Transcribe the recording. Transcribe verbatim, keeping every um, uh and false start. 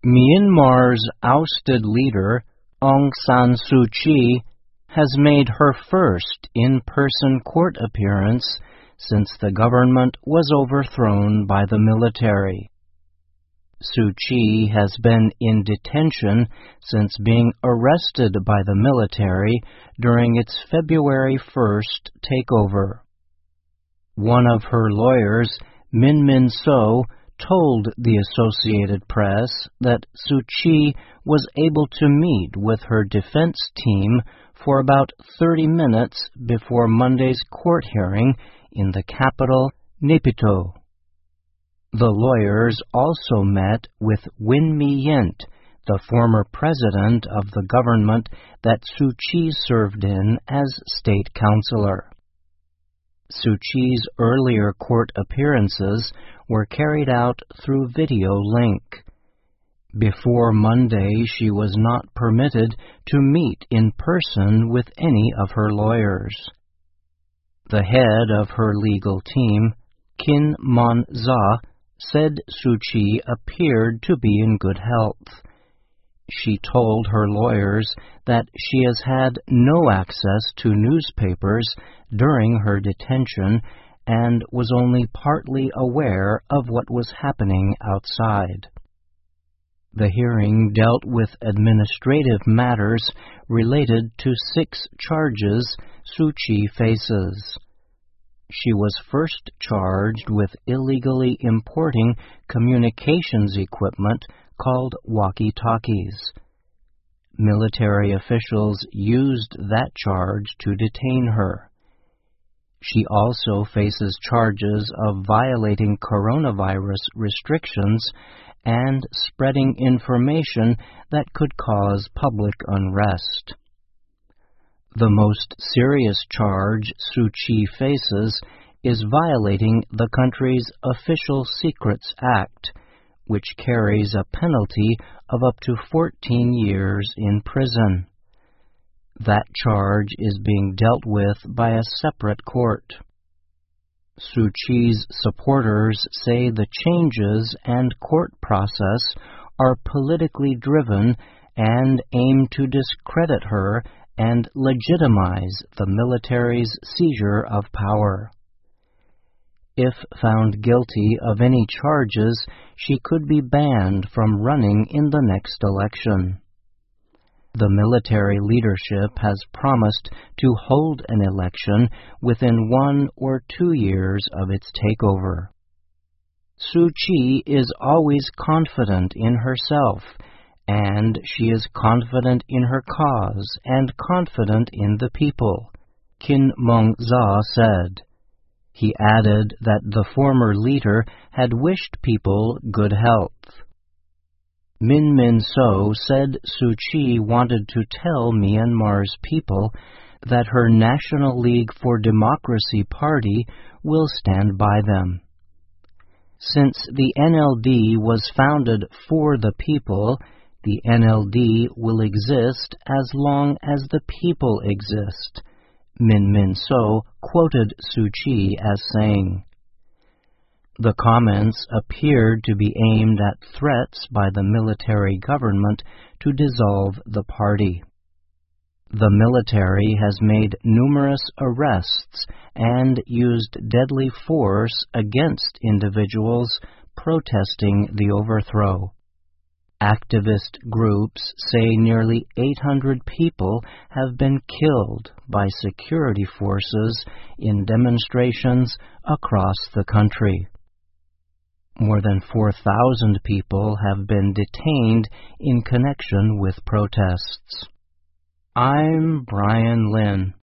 Myanmar's ousted leader, Aung San Suu Kyi, has made her first in-person court appearance since the government was overthrown by the military. Suu Kyi has been in detention since being arrested by the military during its February first takeover. One of her lawyers, Min Min So, told the Associated Press that Suu Kyi was able to meet with her defense team for about thirty minutes before Monday's court hearing in the capital, Naypyidaw. The lawyers also met with Win Myint, the former president of the government that Suu Kyi served in as state councilor. Suu Kyi's earlier court appearances were carried out through video link. Before Monday, she was not permitted to meet in person with any of her lawyers. The head of her legal team, Kin Mon Za, said Suu Kyi appeared to be in good health. She told her lawyers that she has had no access to newspapers during her detention and was only partly aware of what was happening outside. The hearing dealt with administrative matters related to six charges Suu Kyi faces. She was first charged with illegally importing communications equipment called walkie-talkies. Military officials used that charge to detain her. She also faces charges of violating coronavirus restrictions and spreading information that could cause public unrest. The most serious charge Suu Kyi faces is violating the country's Official Secrets Act, which carries a penalty of up to fourteen years in prison. That charge is being dealt with by a separate court. Suu Kyi's supporters say the changes and court process are politically driven and aim to discredit her and legitimize the military's seizure of power. If found guilty of any charges, she could be banned from running in the next election. The military leadership has promised to hold an election within one or two years of its takeover. Suu Kyi is always confident in herself, and she is confident in her cause and confident in the people, Kin Mon Za said. He added that the former leader had wished people good health. Min Min So said Suu Kyi wanted to tell Myanmar's people that her National League for Democracy party will stand by them. Since the N L D was founded for the people, the N L D will exist as long as the people exist, Min Min So quoted Suu Kyi as saying. The comments appeared to be aimed at threats by the military government to dissolve the party. The military has made numerous arrests and used deadly force against individuals protesting the overthrow. Activist groups say nearly eight hundred people have been killed by security forces in demonstrations across the country. More than four thousand people have been detained in connection with protests. I'm Brian Lynn.